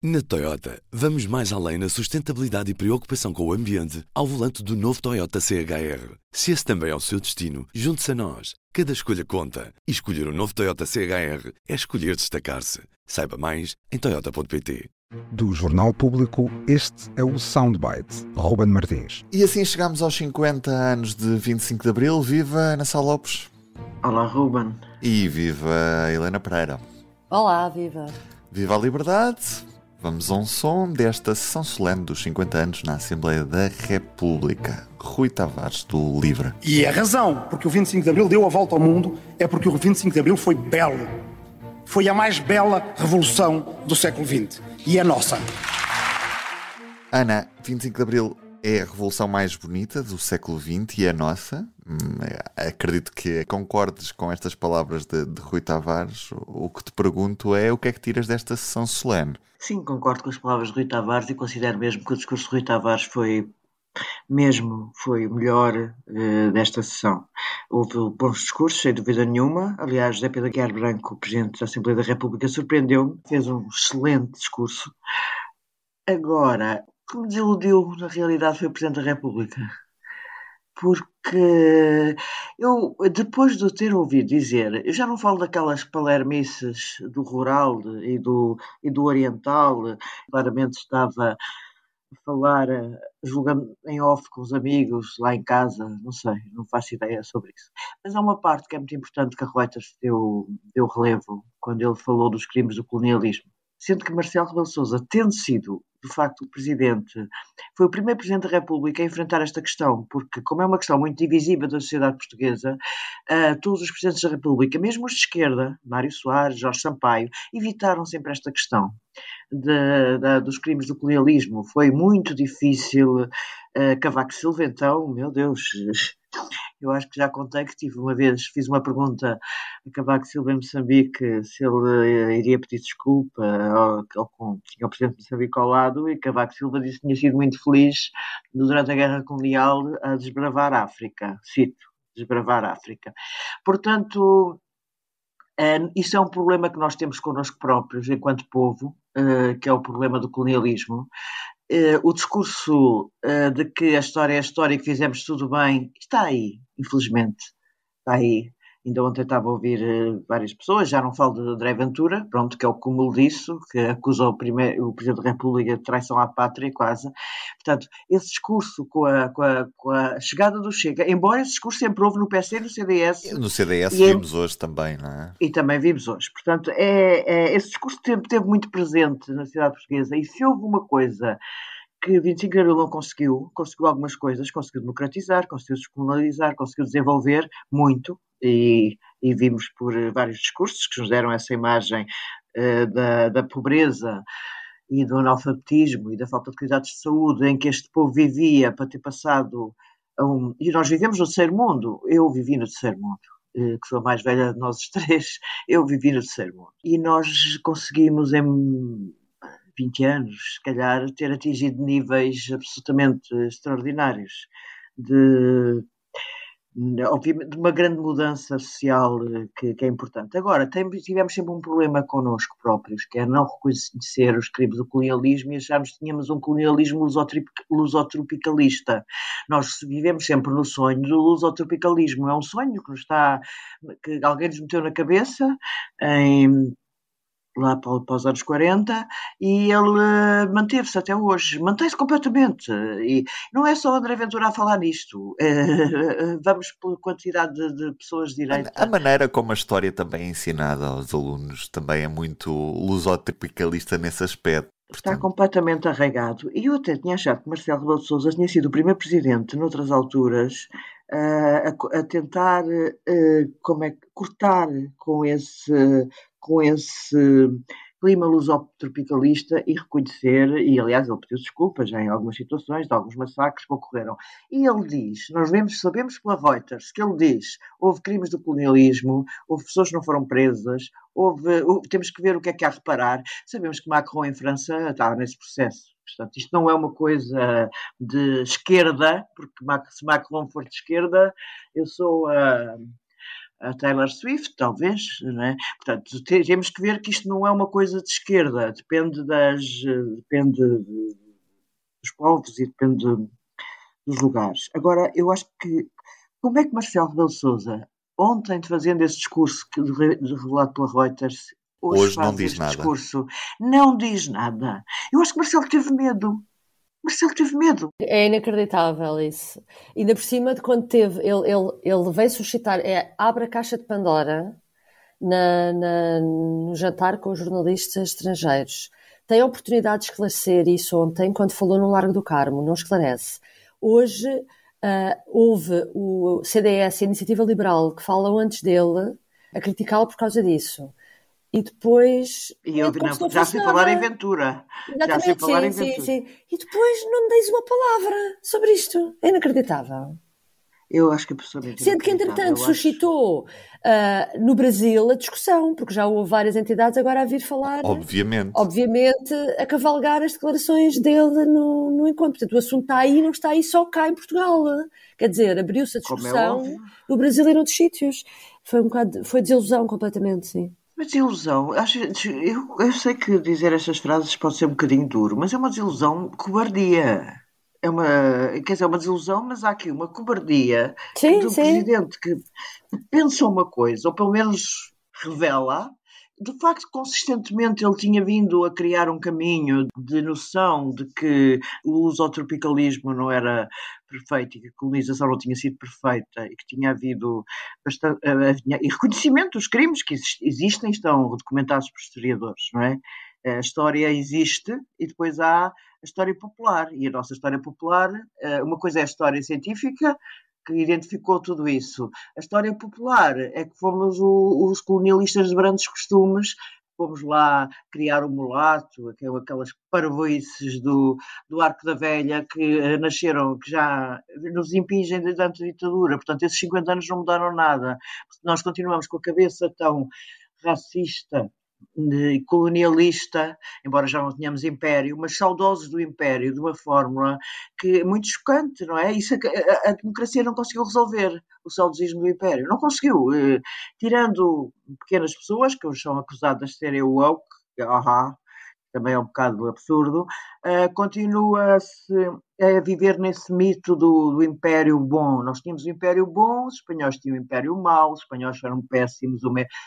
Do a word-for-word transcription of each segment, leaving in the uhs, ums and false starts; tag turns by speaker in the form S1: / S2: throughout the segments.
S1: Na Toyota, vamos mais além na sustentabilidade e preocupação com o ambiente ao volante do novo Toyota C H R. Se esse também é o seu destino, junte-se a nós. Cada escolha conta. E escolher o novo Toyota C H R é escolher destacar-se. Saiba mais em toyota ponto pt.
S2: Do Jornal Público, este é o Soundbite. Ruben Martins.
S3: E assim chegamos aos cinquenta anos de vinte e cinco de Abril. Viva Ana Sá Lopes.
S4: Olá, Ruben.
S3: E viva Helena Pereira.
S5: Olá, viva.
S3: Viva a liberdade. Vamos a um som desta sessão solene dos cinquenta anos na Assembleia da República. Rui Tavares, do Livre.
S6: E a razão porque o vinte e cinco de Abril deu a volta ao mundo é porque o vinte e cinco de Abril foi belo. Foi a mais bela revolução do século vinte. E é nossa.
S3: Ana, vinte e cinco de Abril é a revolução mais bonita do século vinte e é nossa. Hum, acredito que concordes com estas palavras de, de Rui Tavares. O que te pergunto é o que é que tiras desta sessão solene?
S4: Sim, concordo com as palavras de Rui Tavares e considero mesmo que o discurso de Rui Tavares foi mesmo foi o melhor uh, desta sessão. Houve bons discursos, sem dúvida nenhuma. Aliás, José Pedro Aguiar Branco, o Presidente da Assembleia da República, surpreendeu-me, fez um excelente discurso. Agora, o que me desiludiu na realidade foi o Presidente da República. Porque eu, depois de o ter ouvido dizer, eu já não falo daquelas palermices do rural e do, e do oriental, claramente estava a falar, julgando em off com os amigos lá em casa, não sei, não faço ideia sobre isso. Mas há uma parte que é muito importante que a Reuters deu, deu relevo quando ele falou dos crimes do colonialismo. Sendo que Marcelo Rebelo de Sousa, tendo sido, de facto, o Presidente, foi o primeiro Presidente da República a enfrentar esta questão, porque, como é uma questão muito divisível da sociedade portuguesa, uh, todos os Presidentes da República, mesmo os de esquerda, Mário Soares, Jorge Sampaio, evitaram sempre esta questão de, de, dos crimes do colonialismo. Foi muito difícil. Uh, Cavaco Silva, então, meu Deus... Eu acho que já contei que tive uma vez, fiz uma pergunta a Cavaco Silva em Moçambique se ele iria pedir desculpa ao, ao, tinha o Presidente de Moçambique ao lado e Cavaco Silva disse que tinha sido muito feliz durante a Guerra Colonial a desbravar a África. Cito, desbravar a África. Portanto, é, isso é um problema que nós temos connosco próprios enquanto povo, é, que é o problema do colonialismo. Uh, o discurso uh, de que a história é a história e que fizemos tudo bem está aí, infelizmente, está aí. Ainda ontem estava a ouvir uh, várias pessoas, já não falo de André Ventura, pronto, que é o cúmulo disso, que acusa o, primeiro, o Presidente da República de traição à pátria, quase. Portanto, esse discurso com a, com a, com a chegada do Chega, embora esse discurso sempre houve no P S e no C D S.
S3: No C D S
S4: e
S3: vimos é, hoje também, não é?
S4: E também vimos hoje. Portanto, é, é, esse discurso sempre esteve muito presente na sociedade portuguesa e se houve uma coisa que vinte e cinco de Abril não conseguiu, conseguiu algumas coisas, conseguiu democratizar, conseguiu descolonializar, conseguiu desenvolver muito e, e vimos por vários discursos que nos deram essa imagem uh, da, da pobreza e do analfabetismo e da falta de cuidados de saúde em que este povo vivia para ter passado a um... E nós vivemos no terceiro mundo, eu vivi no terceiro mundo, que sou a mais velha de nós os três, eu vivi no terceiro mundo. E nós conseguimos em vinte anos, se calhar, ter atingido níveis absolutamente extraordinários de, obviamente, de uma grande mudança social que, que é importante. Agora, tivemos sempre um problema connosco próprios, que é não reconhecer os crimes do colonialismo e acharmos que tínhamos um colonialismo lusotropicalista. Nós vivemos sempre no sonho do lusotropicalismo. É um sonho que nos está, que alguém nos meteu na cabeça em... lá para, para os anos quarenta, e ele uh, manteve-se até hoje, mantém-se completamente, e não é só André Ventura a falar nisto, uh, vamos pela quantidade de, de pessoas de direita.
S3: A maneira como a história também é ensinada aos alunos também é muito lusotropicalista nesse aspecto.
S4: Está
S3: Portanto...
S4: completamente arraigado, e eu até tinha achado que Marcelo Rebelo de Sousa tinha sido o primeiro presidente, noutras alturas, uh, a, a tentar uh, como é, cortar com esse... com esse clima lusotropicalista e reconhecer, e aliás ele pediu desculpas já em algumas situações de alguns massacres que ocorreram. E ele diz, nós vemos, sabemos pela Reuters, que ele diz, houve crimes do colonialismo, houve pessoas que não foram presas, houve, houve, temos que ver o que é que há a reparar. Sabemos que Macron em França está nesse processo. Portanto, isto não é uma coisa de esquerda, porque se Macron for de esquerda, eu sou a... Uh, a Taylor Swift, talvez, não é? Portanto, temos que ver que isto não é uma coisa de esquerda, depende das, depende dos povos e depende dos lugares. Agora, eu acho que, como é que Marcelo Rebelo de Sousa, ontem fazendo esse discurso que, de, revelado pela Reuters, hoje,
S3: hoje
S4: faz
S3: não diz
S4: este
S3: nada.
S4: discurso, não diz nada. Eu acho que Marcelo teve medo. Marcelo teve medo.
S5: É inacreditável isso. Ainda por cima de quando teve, ele, ele, ele veio suscitar, é, abre a caixa de Pandora na, na, no jantar com os jornalistas estrangeiros. Tem a oportunidade de esclarecer isso ontem, quando falou no Largo do Carmo, não esclarece. Hoje uh, houve o C D S, a Iniciativa Liberal, que falam antes dele, a criticá-lo por causa disso. E depois...
S4: E eu, não, não já sei falar em Ventura.
S5: Exatamente,
S4: já sei falar
S5: sim,
S4: em Ventura.
S5: Sim, sim. E depois não diz uma palavra sobre isto. É inacreditável.
S4: Eu acho que é pessoalmente
S5: Sendo que, entretanto, suscitou uh, no Brasil a discussão, porque já houve várias entidades agora a vir falar...
S3: Obviamente.
S5: Obviamente, a cavalgar as declarações dele no, no encontro. Portanto, o assunto está aí, não está aí só cá em Portugal. Quer dizer, abriu-se a discussão é no Brasil e noutros sítios. Foi um bocado... Foi desilusão completamente, sim.
S4: Mas desilusão, acho, eu, eu sei que dizer estas frases pode ser um bocadinho duro, mas é uma desilusão cobardia. É uma, quer dizer, é uma desilusão, mas há aqui uma cobardia
S5: sim,
S4: do
S5: sim.
S4: presidente que pensa uma coisa, ou pelo menos revela. De facto, consistentemente ele tinha vindo a criar um caminho de noção de que o lusotropicalismo não era perfeito e que a colonização não tinha sido perfeita e que tinha havido bastante, e reconhecimento dos crimes que existem, estão documentados por historiadores, não é? A história existe e depois há a história popular. E a nossa história popular, uma coisa é a história científica, que identificou tudo isso. A história popular é que fomos o, os colonialistas de grandes costumes, fomos lá criar o mulato, aquelas parvoices do, do Arco da Velha que nasceram, que já nos impingem desde a ditadura. Portanto, esses cinquenta anos não mudaram nada. Nós continuamos com a cabeça tão racista e colonialista, embora já não tenhamos império, mas saudosos do império, de uma fórmula que é muito chocante, não é? Isso, a, a democracia não conseguiu resolver o saudosismo do império, não conseguiu, eh, tirando pequenas pessoas que hoje são acusadas de serem woke, ahá, também é um bocado absurdo, uh, continua-se a viver nesse mito do, do império bom. Nós tínhamos o império bom, os espanhóis tinham o império mau, os espanhóis eram péssimos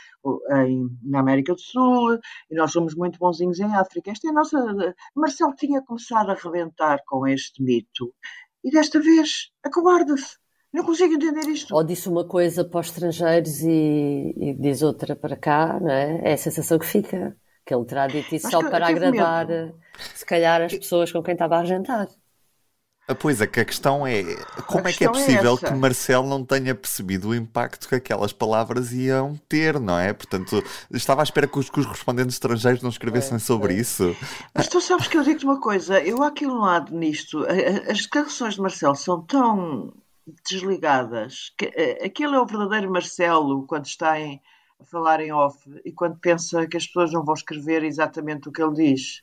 S4: em, na América do Sul, e nós somos muito bonzinhos em África. Esta é a nossa... Marcelo tinha começado a arrebentar com este mito, e desta vez acobarda-se. Não consigo entender isto.
S5: Ou disse uma coisa para os estrangeiros e, e diz outra para cá, não é? É a sensação que fica. Que ele terá dito isso só para agradar, medo. se calhar, as pessoas com quem estava a jantar.
S3: Pois é, que a questão é, como
S4: a
S3: é que é possível
S4: é
S3: que Marcelo não tenha percebido o impacto que aquelas palavras iam ter, não é? Portanto, estava à espera que os, que os respondentes estrangeiros não escrevessem é, sobre é. isso.
S4: Mas tu sabes que eu digo-te uma coisa, eu há aqui um lado nisto, as declarações de Marcelo são tão desligadas, que aquele é o verdadeiro Marcelo quando está em... a falar em off e quando pensa que as pessoas não vão escrever exatamente o que ele diz.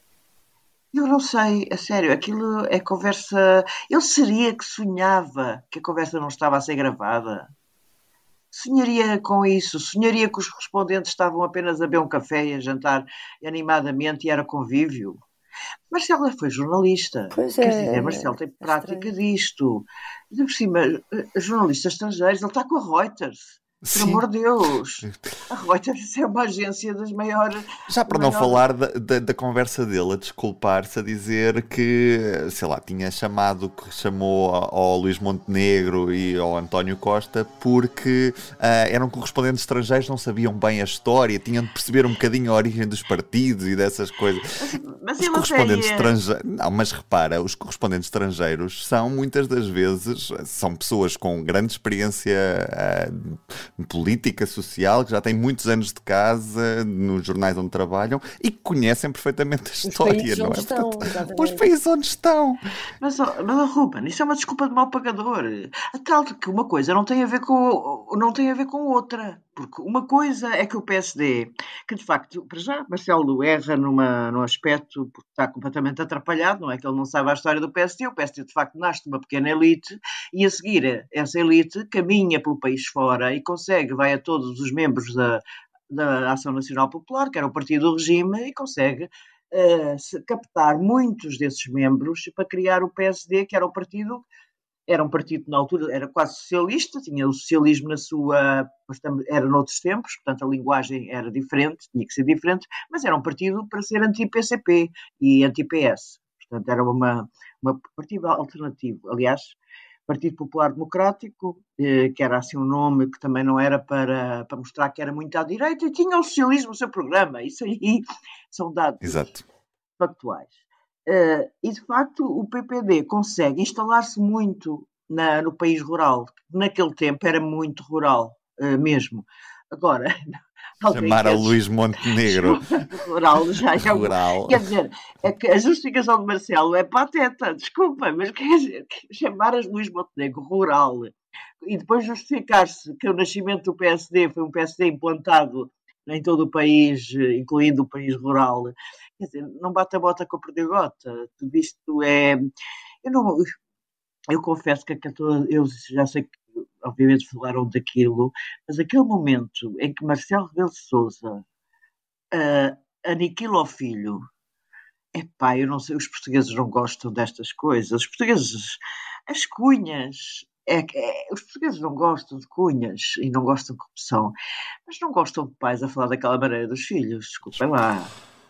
S4: Eu não sei, a sério, aquilo é conversa... Ele seria que sonhava que a conversa não estava a ser gravada? Sonharia com isso? Sonharia que os respondentes estavam apenas a beber um café e a jantar animadamente e era convívio? Marcelo foi jornalista.
S5: Pois
S4: Quer
S5: é,
S4: dizer, Marcelo tem prática
S5: estranho.
S4: disto. E por cima, jornalistas estrangeiros, ele está com a Reuters. Sim. Por amor de Deus, a Reuters é uma agência das maiores...
S3: Já para não maior... falar da, da, da conversa dele, a desculpar-se, a dizer que, sei lá, tinha chamado, que chamou ao Luís Montenegro e ao António Costa porque uh, eram correspondentes estrangeiros, não sabiam bem a história, tinham de perceber um bocadinho a origem dos partidos e dessas coisas.
S4: Mas, mas
S3: os correspondentes é... estrangeiros... Não, mas repara, os correspondentes estrangeiros são, muitas das vezes, são pessoas com grande experiência... Uh, política, social, que já têm muitos anos de casa nos jornais onde trabalham e que conhecem perfeitamente a história,
S5: os países
S3: não é?
S5: Onde estão,
S3: Portanto, os países onde estão.
S4: Mas, mas Ruben, isso é uma desculpa de mau pagador. A tal que uma coisa não tem a ver com, não tem a ver com outra. porque uma coisa é que o P S D, que de facto, para já, Marcelo erra numa, num aspecto, porque está completamente atrapalhado, não é que ele não saiba a história do P S D, o P S D de facto nasce de uma pequena elite e a seguir essa elite caminha pelo país fora e consegue, vai a todos os membros da, da Ação Nacional Popular, que era o partido do regime, e consegue uh, captar muitos desses membros para criar o P S D, que era o partido... Era um partido na altura, era quase socialista, tinha o socialismo na sua... Era noutros tempos, portanto a linguagem era diferente, tinha que ser diferente, mas era um partido para ser anti-P C P e anti-P S. Portanto era uma, uma partido alternativo. Aliás, Partido Popular Democrático, eh, que era assim um nome que também não era para, para mostrar que era muito à direita, e tinha o socialismo no seu programa. Isso aí são dados
S3: Exato.
S4: factuais. Uh, e, de facto, o P P D consegue instalar-se muito na, no país rural. Naquele tempo era muito rural, uh, mesmo. Agora...
S3: Chamar a Luís Montenegro
S4: rural já é
S3: rural.
S4: Quer dizer, é que a justificação de Marcelo é pateta, desculpa, mas quer dizer, chamar a Luís Montenegro rural e depois justificar-se que o nascimento do P S D foi um P S D implantado em todo o país, incluindo o país rural, quer dizer, não bate a bota com a perdigota. Tudo isto é... Eu, não, eu confesso que eu já sei que, obviamente, falaram daquilo, mas aquele momento em que Marcelo Rebelo de Sousa uh, aniquila o filho, epá, eu não sei, os portugueses não gostam destas coisas. Os portugueses, as cunhas... É, é, os portugueses não gostam de cunhas e não gostam de corrupção, mas não gostam de pais a falar daquela maneira dos filhos, desculpem lá.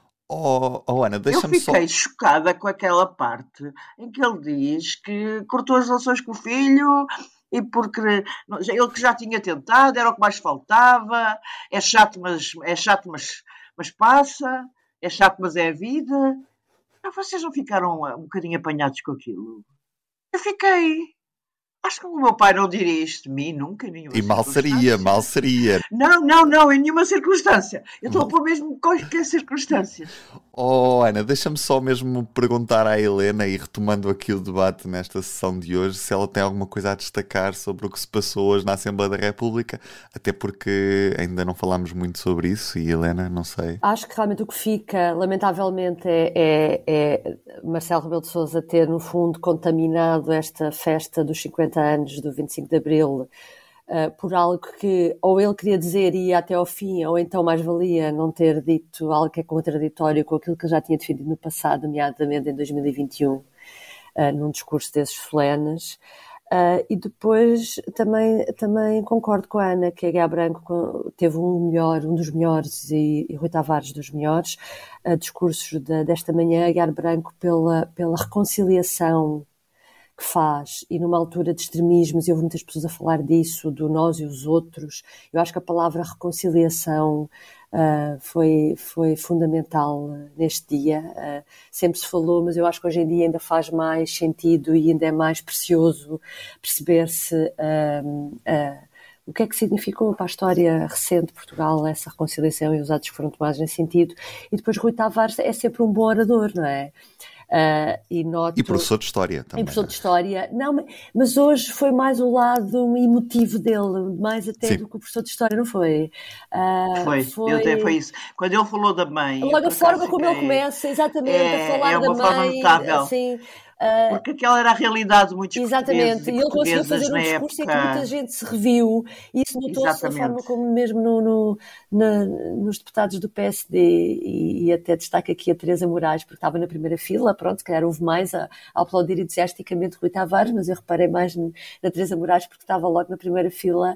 S3: Oh, oh Ana, deixa-me
S4: Eu fiquei
S3: só...
S4: chocada com aquela parte em que ele diz que cortou as relações com o filho e porque ele que já tinha tentado, era o que mais faltava, é chato, mas, é chato, mas, mas passa, é chato, mas é a vida. Não, vocês não ficaram um bocadinho apanhados com aquilo? Eu fiquei... Acho que o meu pai não diria isto de mim, nunca, em nenhuma
S3: E mal seria, mal seria.
S4: Não, não, não, em nenhuma circunstância. Eu estou a pôr mesmo qualquer circunstância.
S3: Oh, Ana, deixa-me só mesmo perguntar à Helena, e retomando aqui o debate nesta sessão de hoje, se ela tem alguma coisa a destacar sobre o que se passou hoje na Assembleia da República, até porque ainda não falámos muito sobre isso, e Helena, não sei.
S5: Acho que realmente o que fica, lamentavelmente, é, é, é Marcelo Rebelo de Sousa ter, no fundo, contaminado esta festa dos cinquenta anos do vinte e cinco de Abril uh, por algo que ou ele queria dizer e ia até ao fim, ou então mais valia não ter dito algo que é contraditório com aquilo que ele já tinha defendido no passado, nomeadamente em dois mil e vinte e um, uh, num discurso desses solenes. Uh, e depois também, também concordo com a Ana que a Guiar Branco teve um, melhor, um dos melhores e, e Rui Tavares dos melhores uh, discursos de, desta manhã, a Guiar Branco pela, pela reconciliação que faz, e numa altura de extremismos, e houve muitas pessoas a falar disso, do nós e os outros. Eu acho que a palavra reconciliação uh, foi, foi fundamental neste dia. Uh, sempre se falou, mas eu acho que hoje em dia ainda faz mais sentido e ainda é mais precioso perceber-se uh, uh, o que é que significou para a história recente de Portugal essa reconciliação e os atos que foram tomados nesse sentido. E depois Rui Tavares é sempre um bom orador, não é? Uh, e, noto...
S3: e professor de História também.
S5: E professor de História. Não, mas hoje foi mais o lado emotivo dele, mais até Sim. do que o professor de História, não foi?
S4: Uh, foi, foi... Eu até foi isso. Quando ele falou da mãe...
S5: Logo a forma como ele começa, exatamente,
S4: é,
S5: a falar
S4: é
S5: da
S4: uma forma
S5: mãe.
S4: Notável.
S5: Assim,
S4: Uh, Porque aquela era a realidade de muitos
S5: exatamente,
S4: e
S5: e ele conseguiu fazer um
S4: na
S5: discurso
S4: época...
S5: em que muita gente se reviu, e isso notou-se da forma como mesmo no, no, na, nos deputados do P S D, e, e até destaco aqui a Teresa Moraes, porque estava na primeira fila, pronto, se calhar houve mais a, a aplaudir entusiasticamente Rui Tavares, mas eu reparei mais na Teresa Moraes porque estava logo na primeira fila,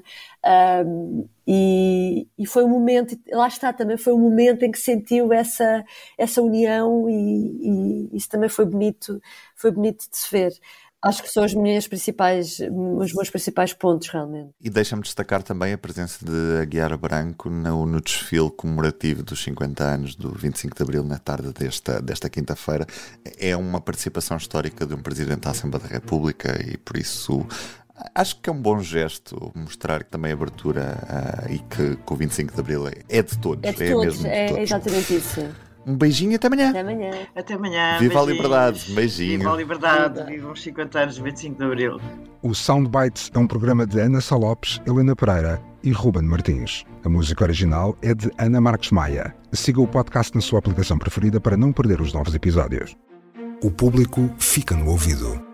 S5: um, e, e foi um momento, lá está, também foi um momento em que sentiu essa, essa união, e, e isso também foi bonito, foi bonito de se ver. Acho que são os meus principais, os meus principais pontos, realmente.
S3: E deixa-me destacar também a presença de Aguiar Branco no, no desfile comemorativo dos cinquenta anos do vinte e cinco de Abril, na tarde desta, desta quinta-feira. É uma participação histórica de um Presidente da Assembleia da República, e por isso acho que é um bom gesto mostrar que também a abertura uh, e que, que o vinte e cinco de Abril é, é de todos.
S5: É de
S3: é
S5: todos,
S3: mesmo de
S5: é
S3: todos.
S5: Exatamente isso.
S3: Um beijinho e até amanhã.
S5: Até amanhã.
S4: Até amanhã.
S3: Viva a
S4: beijinhos.
S3: liberdade. Beijinho.
S4: Viva a liberdade. Viva os cinquenta anos de vinte e cinco de Abril.
S2: O Soundbites é um programa de Ana Sá Lopes, Helena Pereira e Ruben Martins. A música original é de Ana Marques Maia. Siga o podcast na sua aplicação preferida para não perder os novos episódios. O público fica no ouvido.